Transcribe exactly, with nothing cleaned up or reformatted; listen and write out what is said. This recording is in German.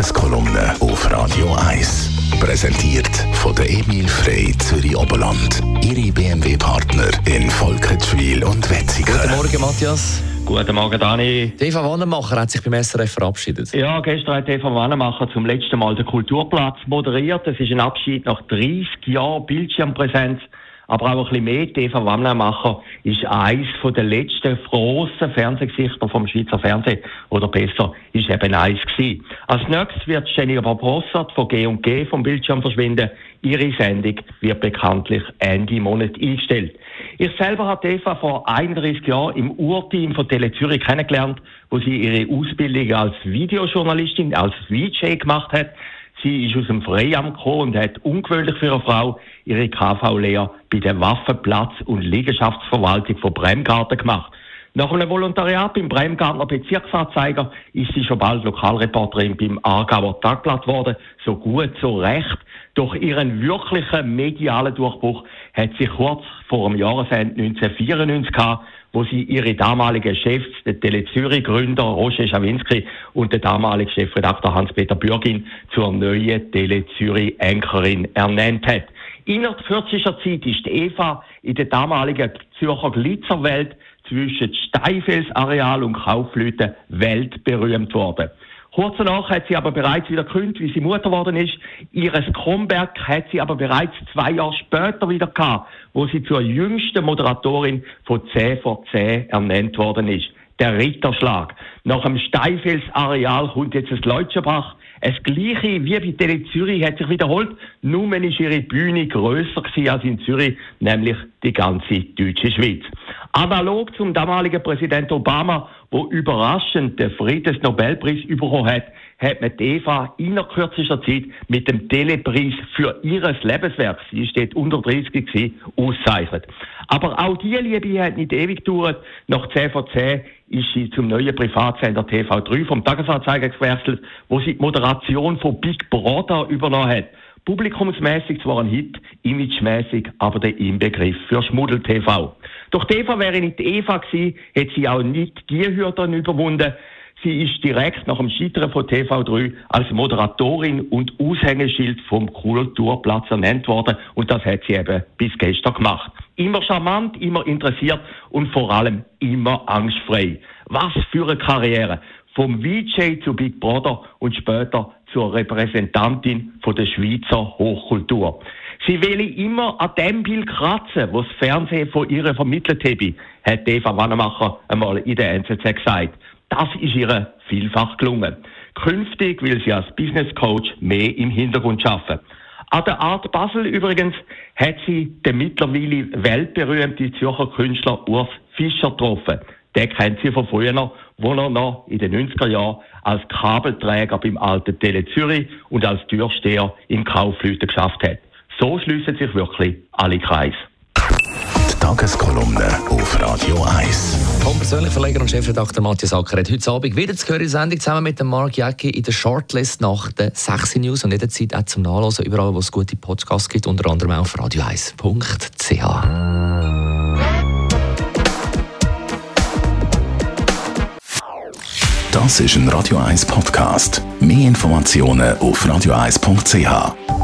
Tageskolumne auf Radio eins. Präsentiert von der Emil Frey Zürich Oberland. Ihre B M W-Partner in Volkenswil und Wetzikon. Guten Morgen, Matthias. Guten Morgen, Dani. Eva Wannemacher hat sich beim S R F verabschiedet. Ja, gestern hat Eva Wannemacher zum letzten Mal den Kulturplatz moderiert. Es ist ein Abschied nach dreißig Jahren Bildschirmpräsenz. Aber auch ein bisschen mehr. Die Eva Wannemacher ist eines der letzten grossen Fernsehgesichter vom Schweizer Fernsehen. Oder besser, ist eben eins gewesen. Als nächstes wird Jennifer Brossard von G und G vom Bildschirm verschwinden. Ihre Sendung wird bekanntlich Ende Monat eingestellt. Ich selber habe Eva vor einunddreißig Jahren im Urteam von Tele Zürich kennengelernt, wo sie ihre Ausbildung als Videojournalistin, als V J gemacht hat. Sie ist aus dem Freiamt gekommen und hat ungewöhnlich für eine Frau ihre K V-Lehre bei der Waffenplatz- und Liegenschaftsverwaltung von Bremgarten gemacht. Nach einem Volontariat beim Bremgartner Bezirksanzeiger ist sie schon bald Lokalreporterin beim Aargauer Tagblatt geworden. So gut, so recht. Doch ihren wirklichen medialen Durchbruch hat sie kurz vor dem Jahresende neunzehnhundertvierundneunzig gehabt, wo sie ihre damaligen Chefs, den Tele Zürich-Gründer Roger Schawinski und den damaligen Chefredakteur Hans-Peter Bürgin, zur neuen Tele Zürich-Anchorin ernannt hat. Innerhalb kürzester Zeit ist Eva in der damaligen Zürcher Glitzerwelt zwischen Steinfelsareal und Kaufleuten weltberühmt worden. Kurz danach hat sie aber bereits wieder gekündigt, wie sie Mutter geworden ist. Ihres Comeback hat sie aber bereits zwei Jahre später wieder gehabt, wo sie zur jüngsten Moderatorin von zehn vor zehn ernannt worden ist. Der Ritterschlag. Nach dem Steinfelsareal kommt jetzt das Leutschenbach. Das Gleiche wie bei Tele Zürich hat sich wiederholt. Nur ist ihre Bühne grösser gewesen als in Zürich, nämlich die ganze deutsche Schweiz. Analog zum damaligen Präsident Obama, der überraschend den Friedensnobelpreis bekommen hat, hat man Eva in kürzester Zeit mit dem Telepreis für ihres Lebenswerk, sie steht unter dreißig gewesen, ausgezeichnet. Aber auch diese Liebe hat nicht ewig gedauert. Nach zehn vor zehn ist sie zum neuen Privatsender T V drei vom Tagesanzeiger gewechselt, wo sie die Moderation von Big Brother übernommen hat. Publikumsmäßig zwar ein Hit, imagemäßig aber der Inbegriff für Schmuddel-T V. Doch die Eva wäre nicht die Eva gewesen, hätte sie auch nicht die Hürden überwunden. Sie ist direkt nach dem Scheitern von T V drei als Moderatorin und Aushängeschild vom Kulturplatz ernannt worden und das hat sie eben bis gestern gemacht. Immer charmant, immer interessiert und vor allem immer angstfrei. Was für eine Karriere! Vom V J zu Big Brother und später zur Repräsentantin von der Schweizer Hochkultur. Sie will immer an dem Bild kratzen, was das Fernsehen von ihr vermittelt habe, hat Eva Wannemacher einmal in der N Z Z gesagt. Das ist ihr vielfach gelungen. Künftig will sie als Business Coach mehr im Hintergrund arbeiten. An der Art Basel übrigens hat sie den mittlerweile weltberühmten Zürcher Künstler Urs Fischer getroffen. Den kennt sie von früher, wo er noch in den neunziger Jahren als Kabelträger beim alten Tele Zürich und als Türsteher im Kaufleuten geschafft hat. So schliessen sich wirklich alle Kreise. Die Tageskolumne auf Radio eins. Vom persönlichen Verleger und Chefredakteur Matthias Acker hat heute Abend wieder zu hören in der Sendung zusammen mit dem Mark Jäcki in der Shortlist nach den sechs News und jederzeit auch zum Nachlesen, überall wo es gute Podcasts gibt, unter anderem auch auf radio eins punkt c h. Das ist ein Radio eins Podcast. Mehr Informationen auf radio eins punkt c h.